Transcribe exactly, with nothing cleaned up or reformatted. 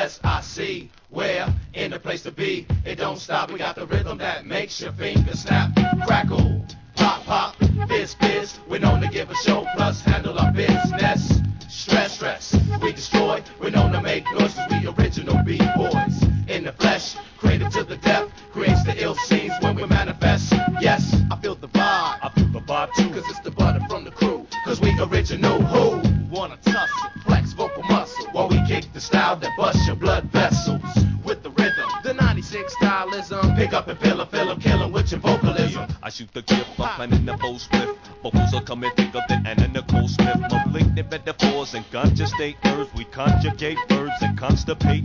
S I C. Where? In the place to be. It don't stop. We got the rhythm that makes your fingers snap. Crackle, pop, pop, fizz, fizz. We're known to give a show plus handle our business. Stress, stress, we destroy. We're known to make noise 'cause we original B-boys. In the flesh, creative to the depth. Creates the ill scenes when we manifest. Yes, I feel the vibe. I feel the vibe too. 'Cause it's the butter from the crew. 'Cause we original who? Wanna tussle, flex vocal muscle. While we kick the style that busts your blood vessels. With the rhythm, the ninety-six stylism. Pick up and fill 'em, fill 'em, kill 'em with your vocalism. I shoot the gift, I'm planning the full split. Vocals are coming thicker than Anna Nicole Smith. Malignant metaphors and conscious state verbs. We conjugate verbs and constipate